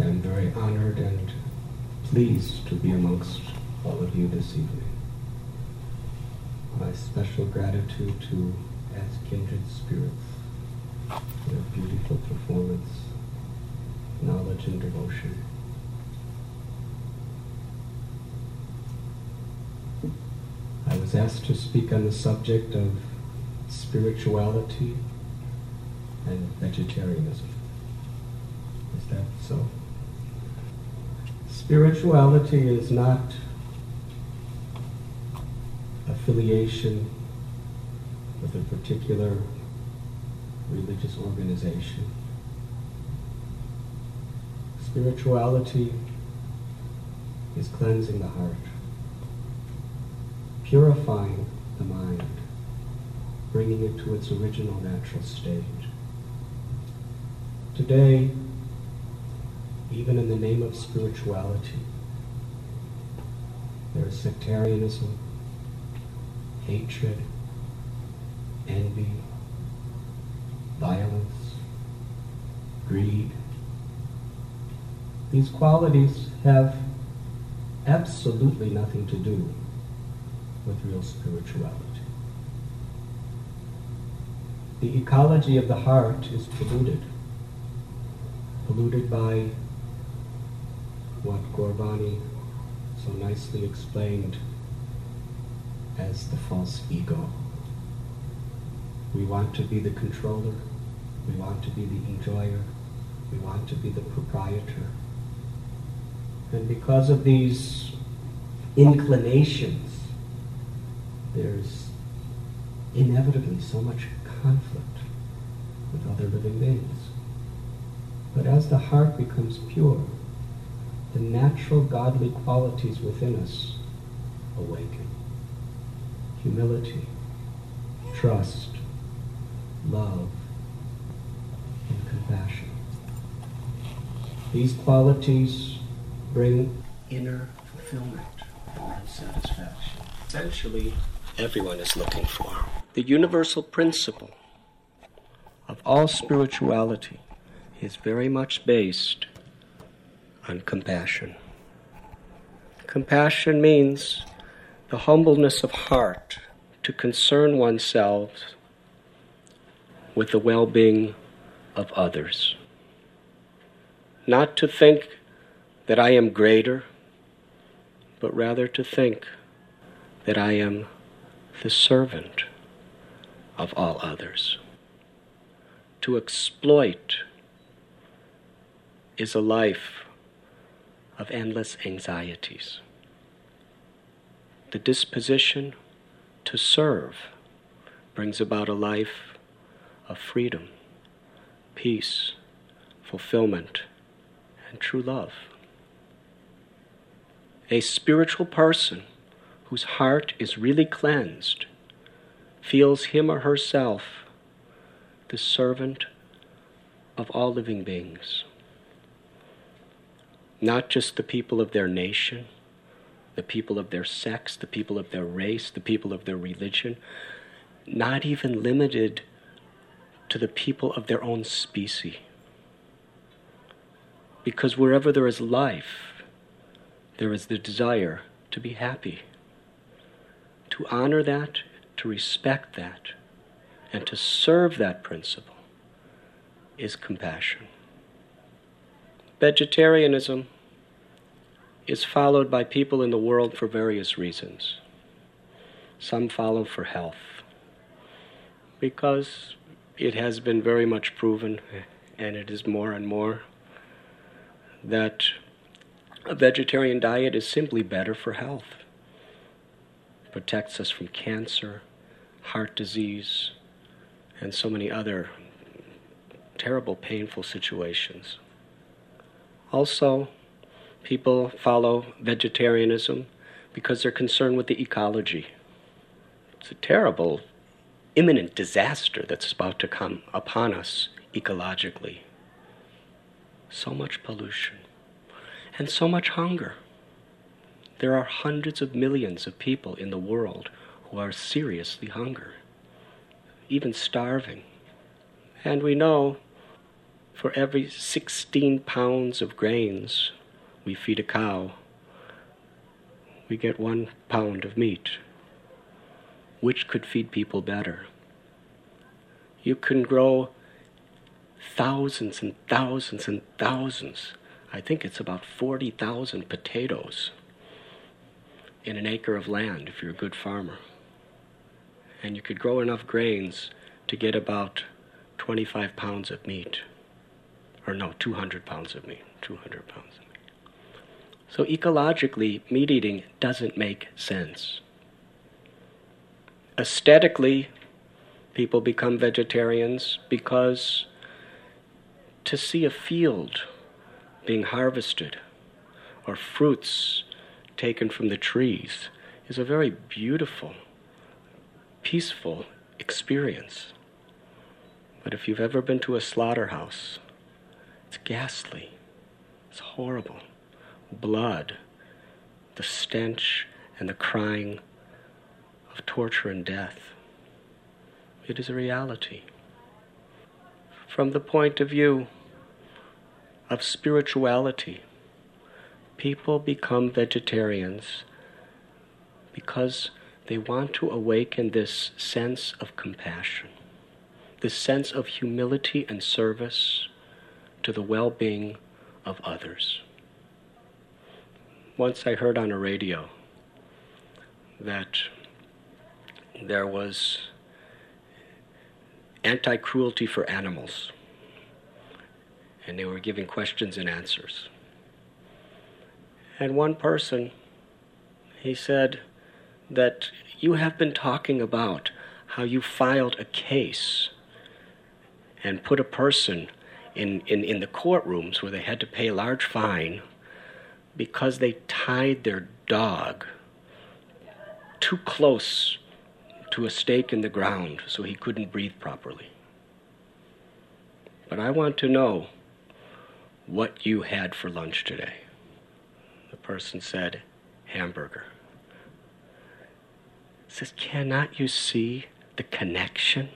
I'm very honored and pleased to be amongst all of you this evening. My special gratitude to As Kindred Spirits for their beautiful performance, knowledge and devotion. I was asked to speak on the subject of spirituality and vegetarianism. Is that so? Spirituality is not affiliation with a particular religious organization. Spirituality is cleansing the heart, purifying the mind, bringing it to its original natural state. Today, even in the name of spirituality, there is sectarianism, hatred, envy, violence, greed. These qualities have absolutely nothing to do with real spirituality. The ecology of the heart is polluted by what Gorbani so nicely explained as the false ego. We want to be the controller, we want to be the enjoyer, we want to be the proprietor. And because of these inclinations, there's inevitably so much conflict with other living beings. But as the heart becomes pure, the natural godly qualities within us awaken. Humility, trust, love, and compassion. These qualities bring inner fulfillment and satisfaction. Essentially, everyone is looking for. The universal principle of all spirituality is very much based on compassion. Compassion means the humbleness of heart to concern oneself with the well-being of others. Not to think that I am greater, but rather to think that I am the servant of all others. To exploit is a life of endless anxieties. The disposition to serve brings about a life of freedom, peace, fulfillment, and true love. A spiritual person whose heart is really cleansed feels him or herself the servant of all living beings. Not just the people of their nation, the people of their sex, the people of their race, the people of their religion, not even limited to the people of their own species. Because wherever there is life, there is the desire to be happy, to honor that, to respect that, and to serve that principle is compassion. Vegetarianism is followed by people in the world for various reasons. Some follow for health, because it has been very much proven, and it is more and more, that a vegetarian diet is simply better for health. It protects us from cancer, heart disease, and so many other terrible, painful situations. Also, people follow vegetarianism because they're concerned with the ecology. It's a terrible, imminent disaster that's about to come upon us ecologically. So much pollution and so much hunger. There are hundreds of millions of people in the world who are seriously hungry, even starving. And we know For every 16 pounds of grains we feed a cow, we get 1 pound of meat. Which could feed people better? You can grow thousands and thousands and thousands, I think it's about 40,000 potatoes in an acre of land if you're a good farmer. And you could grow enough grains to get about 25 pounds of meat. Or no, 200 pounds of meat. 200 pounds of meat. So ecologically, meat eating doesn't make sense. Aesthetically, people become vegetarians because to see a field being harvested or fruits taken from the trees is a very beautiful, peaceful experience. But if you've ever been to a slaughterhouse, it's ghastly, it's horrible. Blood, the stench and the crying of torture and death. It is a reality. From the point of view of spirituality, people become vegetarians because they want to awaken this sense of compassion, this sense of humility and service to the well-being of others. Once I heard on a radio that there was anti-cruelty for animals, and they were giving questions and answers. And one person, he said that you have been talking about how you filed a case and put a person in the courtrooms where they had to pay a large fine because they tied their dog too close to a stake in the ground so he couldn't breathe properly. But I want to know what you had for lunch today. The person said, hamburger. Says, cannot you see the connection?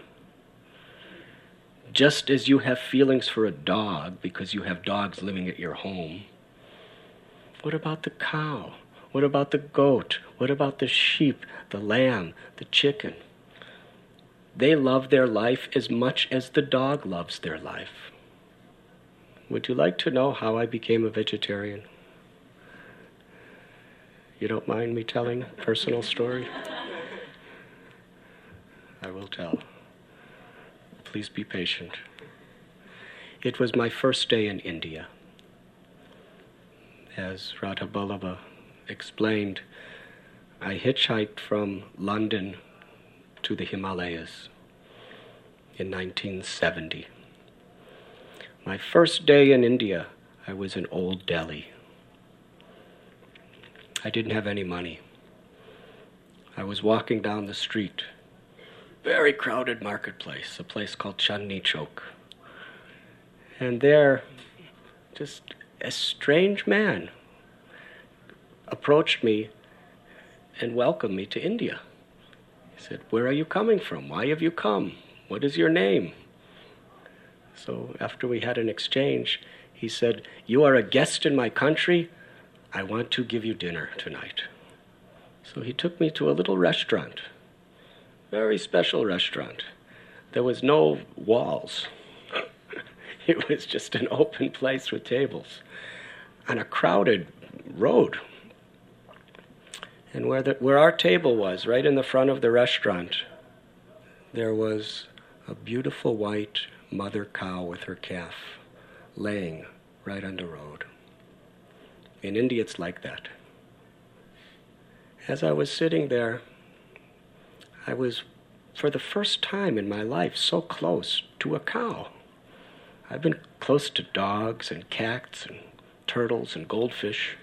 Just as you have feelings for a dog because you have dogs living at your home, what about the cow? What about the goat? What about the sheep, the lamb, the chicken? They love their life as much as the dog loves their life. Would you like to know how I became a vegetarian? You don't mind me telling a personal story? I will tell. Please be patient. It was my first day in India. As Radha Vallabha explained, I hitchhiked from London to the Himalayas in 1970. My first day in India, I was in Old Delhi. I didn't have any money. I was walking down the street, very crowded marketplace, a place called Chandni Chowk. And there, just a strange man approached me and welcomed me to India. He said, where are you coming from? Why have you come? What is your name? So after we had an exchange, he said, you are a guest in my country. I want to give you dinner tonight. So he took me to a little restaurant, very special restaurant. There was no walls. It was just an open place with tables on a crowded road. And where our table was, right in the front of the restaurant, there was a beautiful white mother cow with her calf laying right on the road. In India, it's like that. As I was sitting there, I was, for the first time in my life, so close to a cow. I've been close to dogs and cats and turtles and goldfish.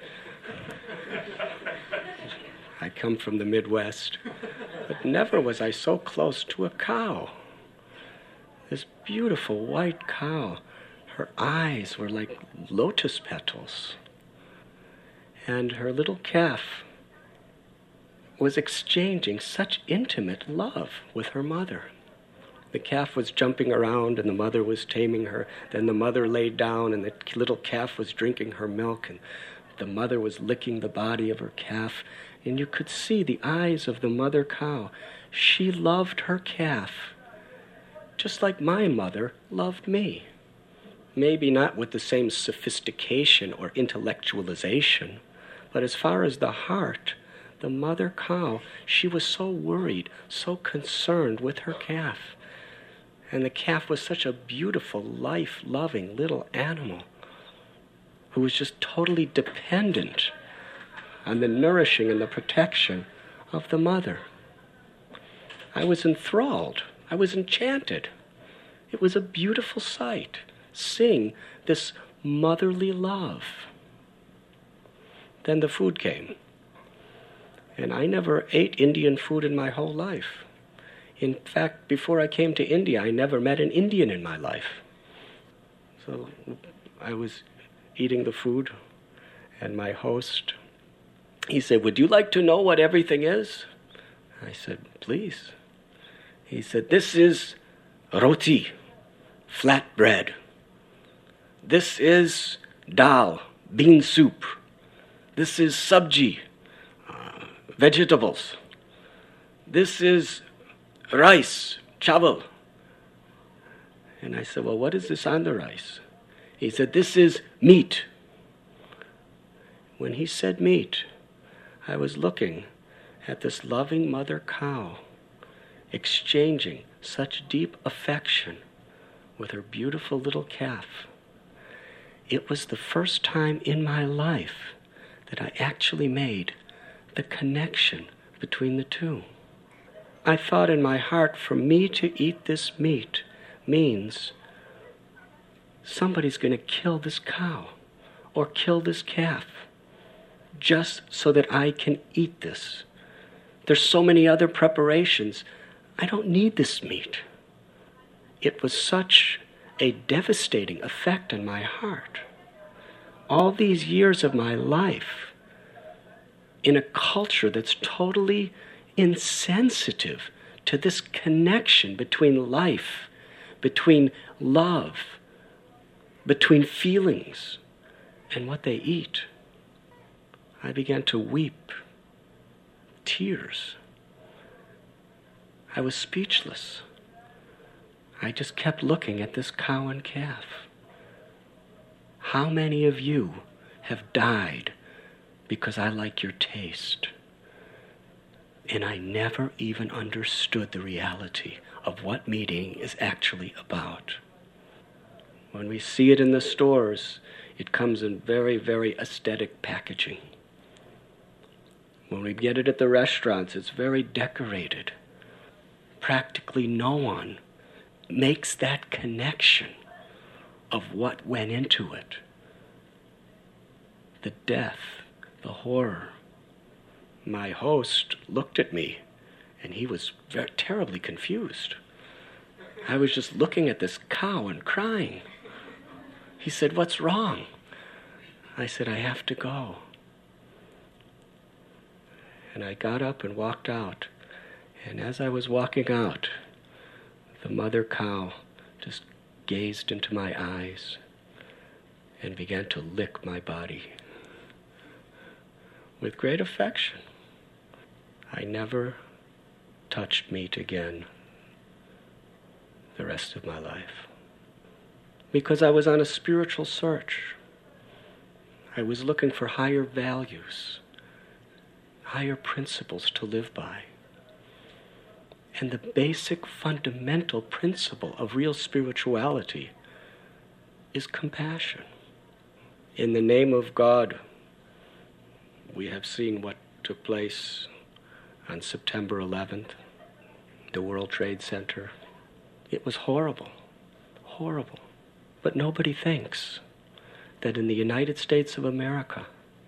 I come from the Midwest, but never was I so close to a cow. This beautiful white cow, her eyes were like lotus petals. And her little calf was exchanging such intimate love with her mother. The calf was jumping around and the mother was taming her. Then the mother laid down and the little calf was drinking her milk, and the mother was licking the body of her calf. And you could see the eyes of the mother cow. She loved her calf just like my mother loved me. Maybe not with the same sophistication or intellectualization, but as far as the heart, the mother cow, she was so worried, so concerned with her calf. And the calf was such a beautiful, life-loving little animal who was just totally dependent on the nourishing and the protection of the mother. I was enthralled. I was enchanted. It was a beautiful sight, seeing this motherly love. Then the food came. And I never ate Indian food in my whole life. In fact, before I came to India, I never met an Indian in my life. So I was eating the food, and my host, he said, "Would you like to know what everything is?" I said, "Please." He said, "This is roti, flat bread. This is dal, bean soup. This is sabji, vegetables. This is rice, chawal." And I said, "Well, what is this on the rice?" He said, "This is meat." When he said meat, I was looking at this loving mother cow exchanging such deep affection with her beautiful little calf. It was the first time in my life that I actually made the connection between the two. I thought in my heart, for me to eat this meat means somebody's going to kill this cow or kill this calf just so that I can eat this. There's so many other preparations. I don't need this meat. It was such a devastating effect on my heart. All these years of my life in a culture that's totally insensitive to this connection between life, between love, between feelings and what they eat. I began to weep, tears. I was speechless. I just kept looking at this cow and calf. How many of you have died because I like your taste? And I never even understood the reality of what meat eating is actually about. When we see it in the stores, it comes in very, very aesthetic packaging. When we get it at the restaurants, it's very decorated. Practically no one makes that connection of what went into it. The death, the horror. My host looked at me, and he was very terribly confused. I was just looking at this cow and crying. He said, "What's wrong?" I said, "I have to go." And I got up and walked out. And as I was walking out, the mother cow just gazed into my eyes and began to lick my body with great affection. I never touched meat again the rest of my life, because I was on a spiritual search. I was looking for higher values, higher principles to live by. And the basic fundamental principle of real spirituality is compassion. In the name of God, we have seen what took place on September 11th, the World Trade Center. It was horrible, horrible. But nobody thinks that in the United States of America,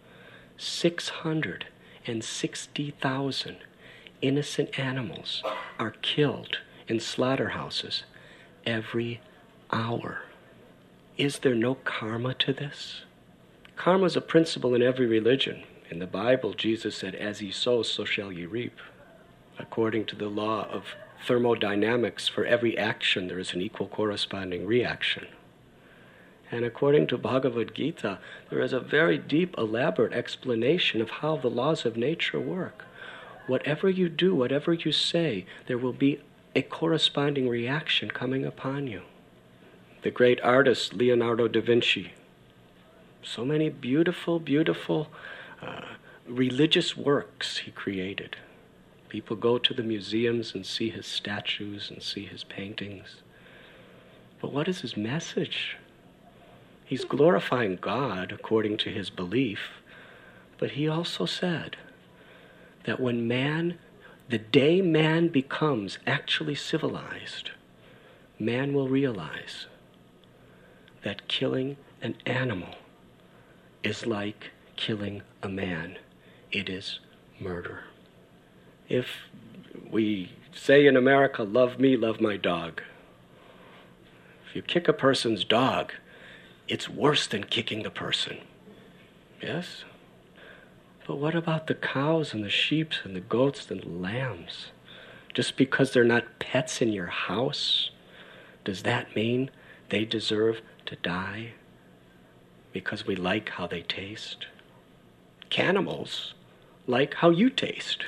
660,000 innocent animals are killed in slaughterhouses every hour. Is there no karma to this? Karma is a principle in every religion. In the Bible, Jesus said, "As ye sow, so shall ye reap," according to the law of thermodynamics, for every action there is an equal corresponding reaction. And according to Bhagavad Gita, there is a very deep, elaborate explanation of how the laws of nature work. Whatever you do, whatever you say, there will be a corresponding reaction coming upon you. The great artist Leonardo da Vinci, so many beautiful, beautiful religious works he created. People go to the museums and see his statues and see his paintings. But what is his message? He's glorifying God according to his belief, but he also said that when the day man becomes actually civilized, man will realize that killing an animal is like killing a man. It is murder. If we say in America, love me, love my dog, if you kick a person's dog, it's worse than kicking the person. Yes? But what about the cows and the sheep and the goats and the lambs? Just because they're not pets in your house, does that mean they deserve to die because we like how they taste? Cannibals like how you taste.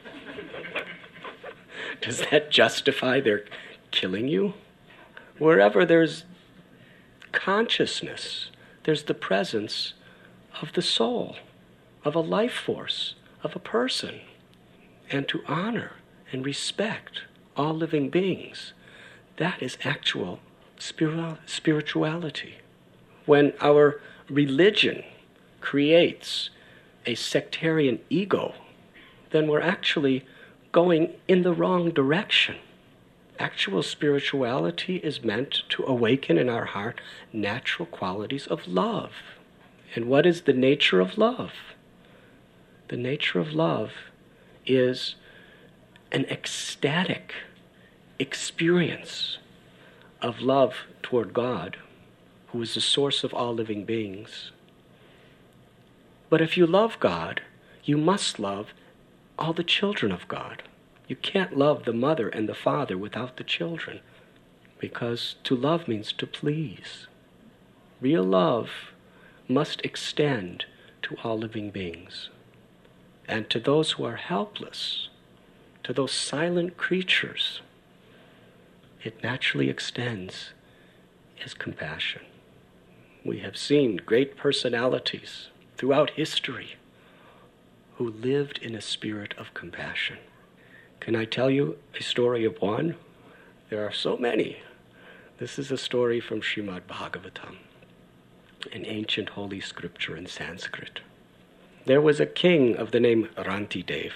Does that justify their killing you? Wherever there's consciousness, there's the presence of the soul, of a life force, of a person. And to honor and respect all living beings, that is actual spirituality. When our religion creates a sectarian ego, then we're actually going in the wrong direction. Actual spirituality is meant to awaken in our heart natural qualities of love. And what is the nature of love? The nature of love is an ecstatic experience of love toward God, who is the source of all living beings. But if you love God, you must love all the children of God. You can't love the mother and the father without the children, because to love means to please. Real love must extend to all living beings. And to those who are helpless, to those silent creatures, it naturally extends as compassion. We have seen great personalities throughout history who lived in a spirit of compassion. Can I tell you a story of one? There are so many. This is a story from Srimad Bhagavatam, an ancient holy scripture in Sanskrit. There was a king of the name Rantidev.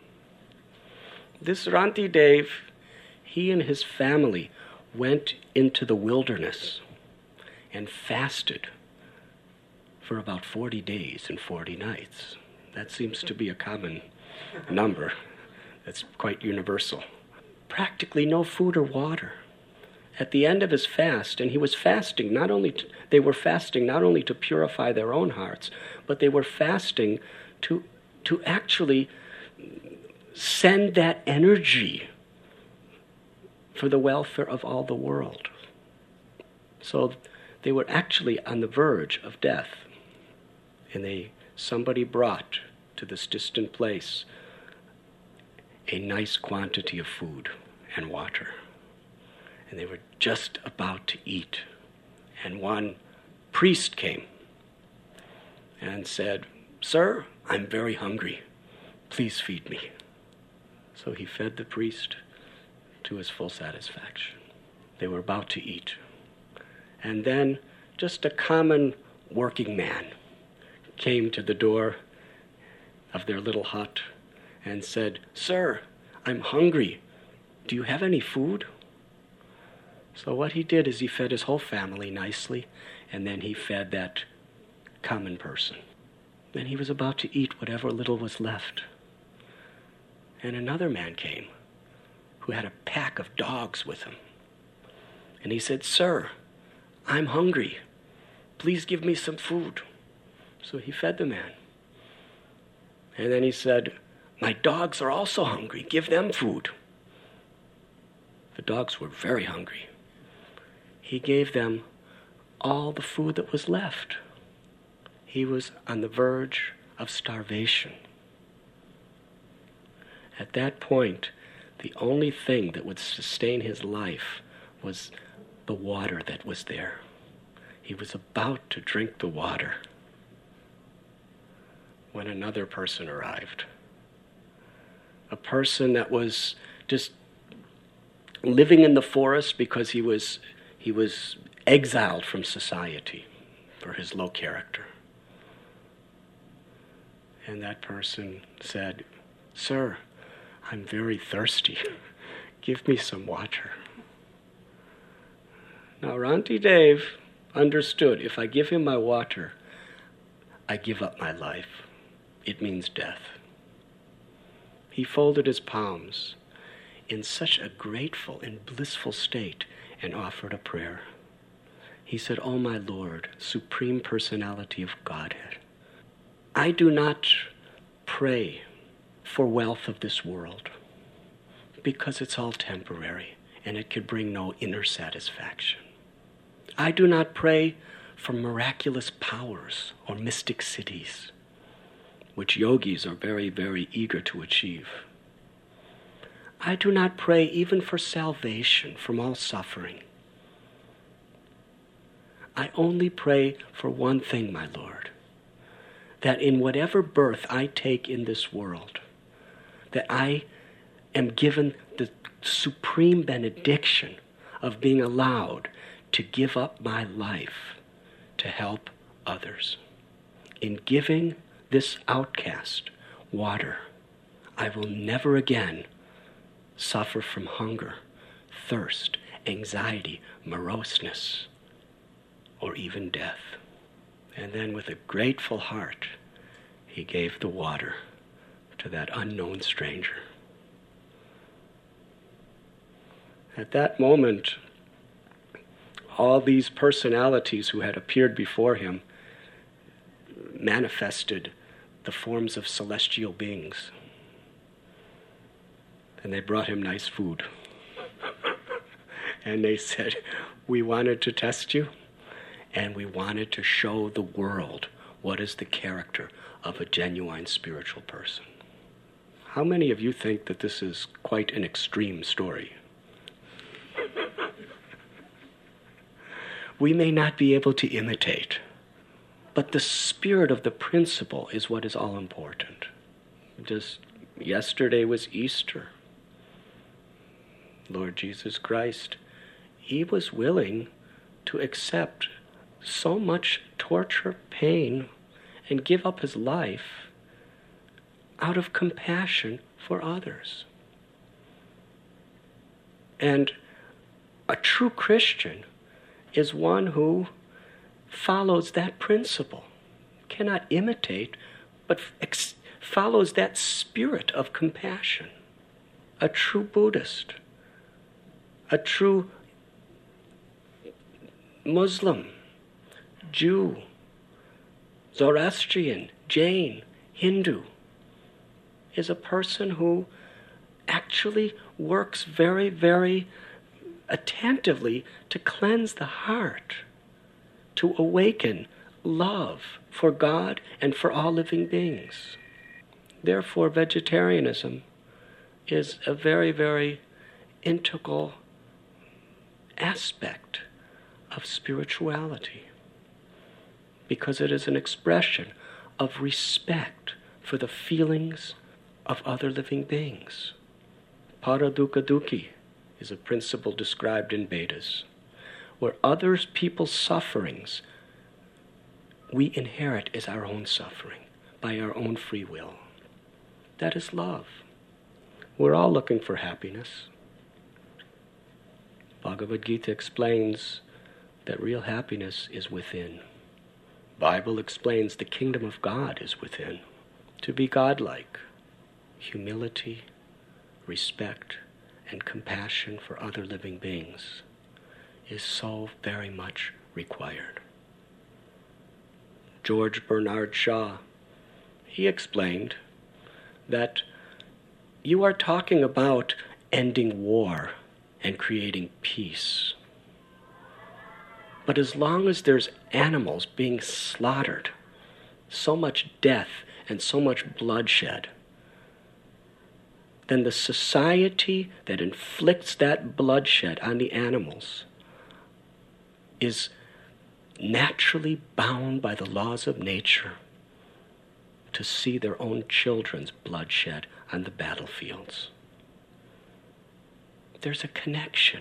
This Rantidev, he and his family went into the wilderness and fasted for about 40 days and 40 nights. That seems to be a common number. That's quite universal. Practically no food or water. At the end of his fast, and he was fasting, they were fasting not only to purify their own hearts, but they were fasting to actually send that energy for the welfare of all the world. So they were actually on the verge of death. And somebody brought to this distant place a nice quantity of food and water. And they were just about to eat. And one priest came and said, "Sir, I'm very hungry. Please feed me." So he fed the priest to his full satisfaction. They were about to eat. And then just a common working man came to the door of their little hut and said, "Sir, I'm hungry. Do you have any food?" So what he did is he fed his whole family nicely, and then he fed that common person. Then he was about to eat whatever little was left. And another man came who had a pack of dogs with him. And he said, "Sir, I'm hungry. Please give me some food." So he fed the man. And then he said, "My dogs are also hungry. Give them food." The dogs were very hungry. He gave them all the food that was left. He was on the verge of starvation. At that point, the only thing that would sustain his life was the water that was there. He was about to drink the water when another person arrived. A person that was just living in the forest because he was exiled from society for his low character. And that person said, "Sir, I'm very thirsty. Give me some water." Now, Ranti Dev understood, if I give him my water, I give up my life. It means death. He folded his palms in such a grateful and blissful state and offered a prayer. He said, "Oh my Lord, Supreme Personality of Godhead, I do not pray for wealth of this world because it's all temporary and it could bring no inner satisfaction. I do not pray for miraculous powers or mystic cities, which yogis are very, very eager to achieve. I do not pray even for salvation from all suffering. I only pray for one thing, my Lord, that in whatever birth I take in this world, that I am given the supreme benediction of being allowed to give up my life to help others. In giving this outcast water, I will never again suffer from hunger, thirst, anxiety, moroseness, or even death." And then with a grateful heart, he gave the water to that unknown stranger. At that moment, all these personalities who had appeared before him manifested the forms of celestial beings. And they brought him nice food. And they said, "We wanted to test you, and we wanted to show the world what is the character of a genuine spiritual person." How many of you think that this is quite an extreme story? We may not be able to imitate, but the spirit of the principle is what is all important. Just yesterday was Easter. Lord Jesus Christ, he was willing to accept so much torture, pain, and give up his life out of compassion for others. And a true Christian is one who follows that principle, cannot imitate, but follows that spirit of compassion. A true Buddhist, a true Muslim, Jew, Zoroastrian, Jain, Hindu, is a person who actually works very, very attentively to cleanse the heart, to awaken love for God and for all living beings. Therefore, vegetarianism is a very, very integral aspect of spirituality, because it is an expression of respect for the feelings of other living beings. Paradukkha Dukhi is a principle described in Vedas, where other people's sufferings we inherit as our own suffering by our own free will. That is love. We're all looking for happiness. Bhagavad Gita explains that real happiness is within. Bible explains the kingdom of God is within. To be godlike, humility, respect, and compassion for other living beings is so very much required. George Bernard Shaw, he explained that you are talking about ending war and creating peace. But as long as there's animals being slaughtered, so much death and so much bloodshed, then the society that inflicts that bloodshed on the animals is naturally bound by the laws of nature to see their own children's bloodshed on the battlefields. There's a connection.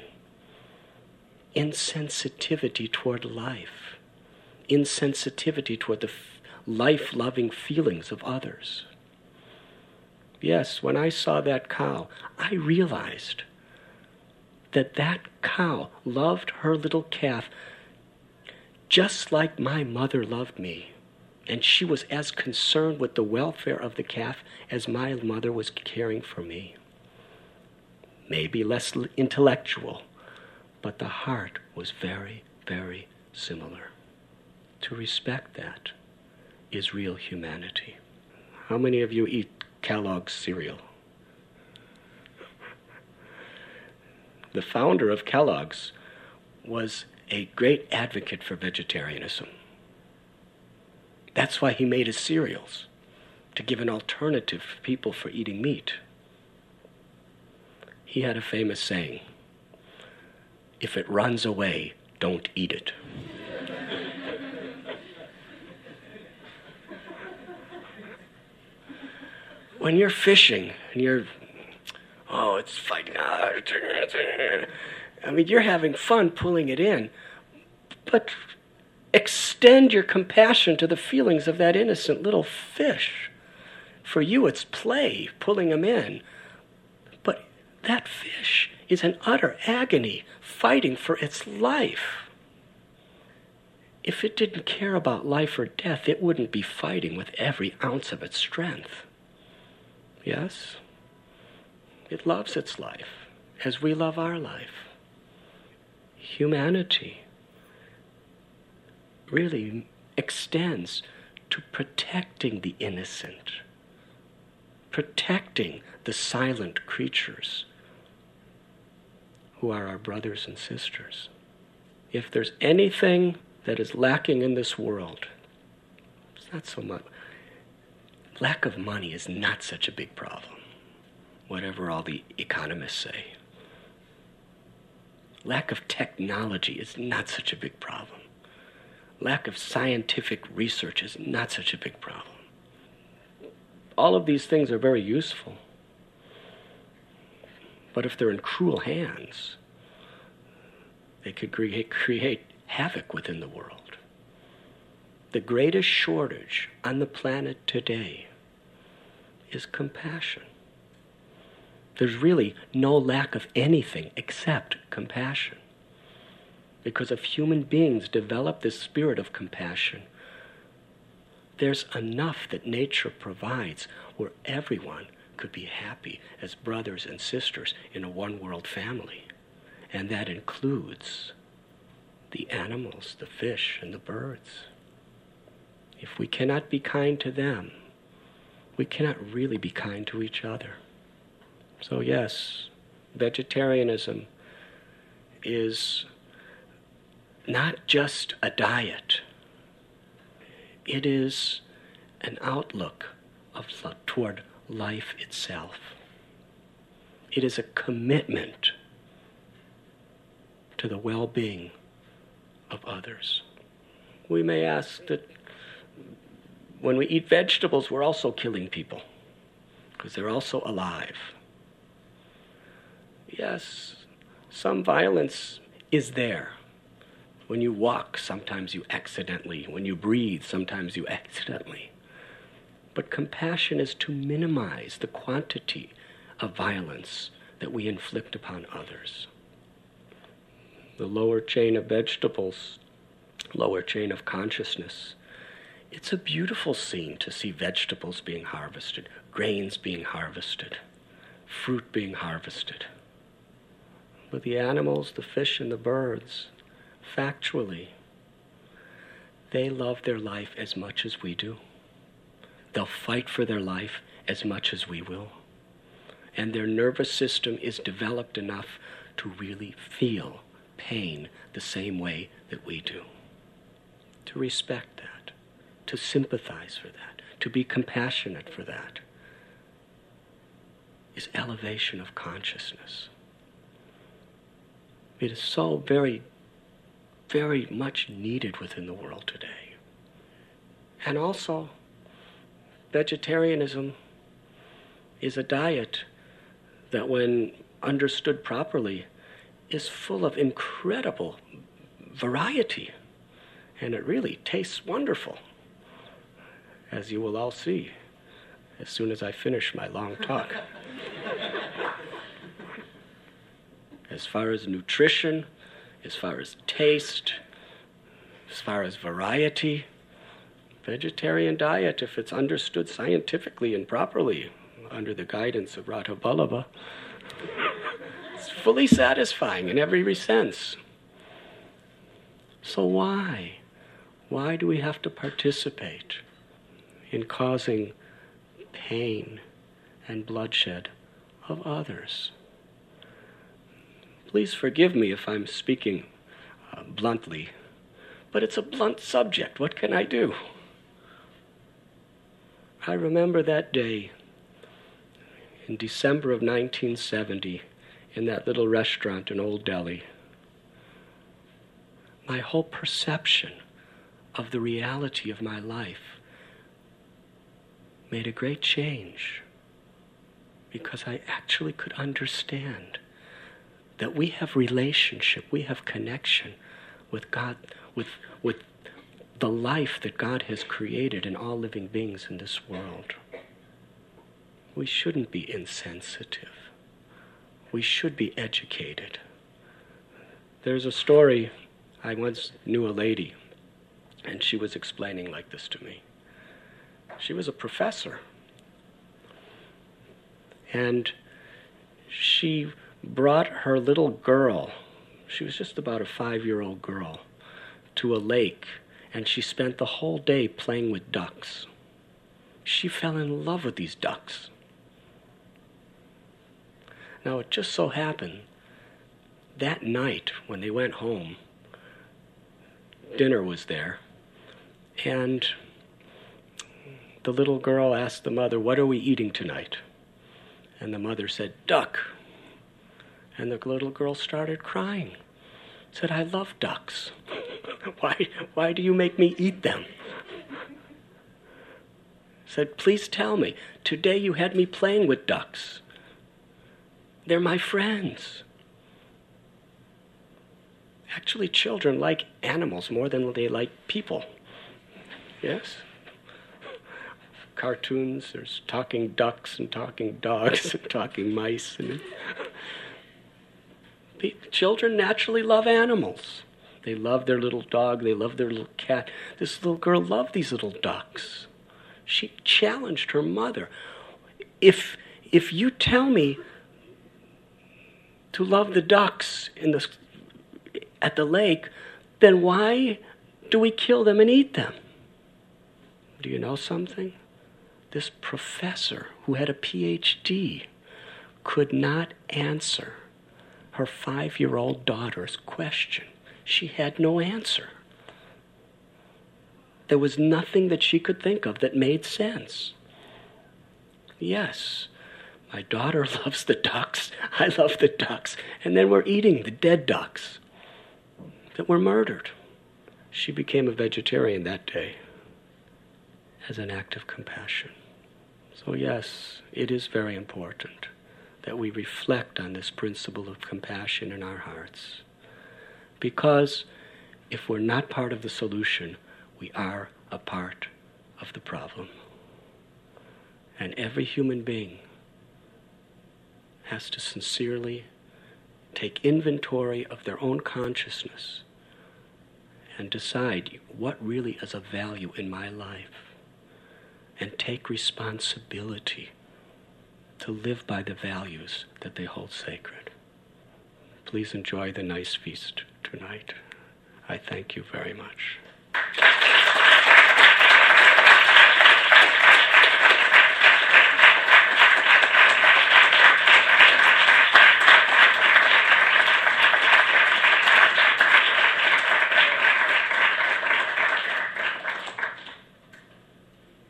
Insensitivity toward life. Insensitivity toward the life-loving feelings of others. Yes, when I saw that cow, I realized that that cow loved her little calf just like my mother loved me. And she was as concerned with the welfare of the calf as my mother was caring for me. Maybe less intellectual, but the heart was very, very similar. To respect that is real humanity. How many of you eat Kellogg's cereal? The founder of Kellogg's was a great advocate for vegetarianism. That's why he made his cereals, to give an alternative for people for eating meat. He had a famous saying, "If it runs away, don't eat it." When you're fishing and it's fighting. I mean, you're having fun pulling it in, but extend your compassion to the feelings of that innocent little fish. For you, it's play, pulling him in. But that fish is in utter agony, fighting for its life. If it didn't care about life or death, it wouldn't be fighting with every ounce of its strength. Yes? It loves its life, as we love our life. Humanity really extends to protecting the innocent, protecting the silent creatures who are our brothers and sisters. If there's anything that is lacking in this world, it's not so much. Lack of money is not such a big problem, whatever all the economists say. Lack of technology is not such a big problem. Lack of scientific research is not such a big problem. All of these things are very useful. But if they're in cruel hands, they could create havoc within the world. The greatest shortage on the planet today is compassion. There's really no lack of anything except compassion. Because if human beings develop this spirit of compassion, there's enough that nature provides where everyone could be happy as brothers and sisters in a one-world family. And that includes the animals, the fish, and the birds. If we cannot be kind to them, we cannot really be kind to each other. So yes, vegetarianism is not just a diet. It is an outlook toward life itself. It is a commitment to the well-being of others. We may ask that when we eat vegetables, we're also killing people, because they're also alive. Yes, some violence is there. When you walk, sometimes you accidentally. When you breathe, sometimes you accidentally. But compassion is to minimize the quantity of violence that we inflict upon others. The lower chain of vegetables, lower chain of consciousness, it's a beautiful scene to see vegetables being harvested, grains being harvested, fruit being harvested. But the animals, the fish, and the birds, factually, they love their life as much as we do. They'll fight for their life as much as we will. And their nervous system is developed enough to really feel pain the same way that we do. To respect that, to sympathize for that, to be compassionate for that, is elevation of consciousness. It is so very, very much needed within the world today. And also, vegetarianism is a diet that, when understood properly, is full of incredible variety. And it really tastes wonderful, as you will all see as soon as I finish my long talk. As far as nutrition, as far as taste, as far as variety, vegetarian diet, if it's understood scientifically and properly under the guidance of Radha Vallabha, it's fully satisfying in every sense. So why? Why do we have to participate in causing pain and bloodshed of others? Please forgive me if I'm speaking bluntly, but it's a blunt subject. What can I do? I remember that day in December of 1970 in that little restaurant in Old Delhi. My whole perception of the reality of my life made a great change, because I actually could understand that we have relationship, we have connection with God, with the life that God has created in all living beings in this world. We shouldn't be insensitive. We should be educated. There's a story. I once knew a lady, and she was explaining like this to me. She was a professor, and she brought her little girl, she was just about a 5-year-old girl, to a lake, and she spent the whole day playing with ducks. She fell in love with these ducks. Now, it just so happened that night when they went home, dinner was there, and the little girl asked the mother, "What are we eating tonight?" And the mother said, "Duck." And the little girl started crying. Said, "I love ducks. Why do you make me eat them?" Said, "Please tell me. Today you had me playing with ducks. They're my friends." Actually, children like animals more than they like people. Yes? Cartoons, there's talking ducks and talking dogs and talking mice. And children naturally love animals. They love their little dog, they love their little cat. This little girl loved these little ducks. She challenged her mother. If you tell me to love the ducks at the lake, then why do we kill them and eat them? Do you know something? This professor, who had a PhD, could not answer her 5-year-old daughter's question. She had no answer. There was nothing that she could think of that made sense. Yes, my daughter loves the ducks. I love the ducks. And then we're eating the dead ducks that were murdered. She became a vegetarian that day as an act of compassion. So yes, it is very important that we reflect on this principle of compassion in our hearts. Because if we're not part of the solution, we are a part of the problem. And every human being has to sincerely take inventory of their own consciousness and decide what really is of value in my life, and take responsibility to live by the values that they hold sacred. Please enjoy the nice feast tonight. I thank you very much.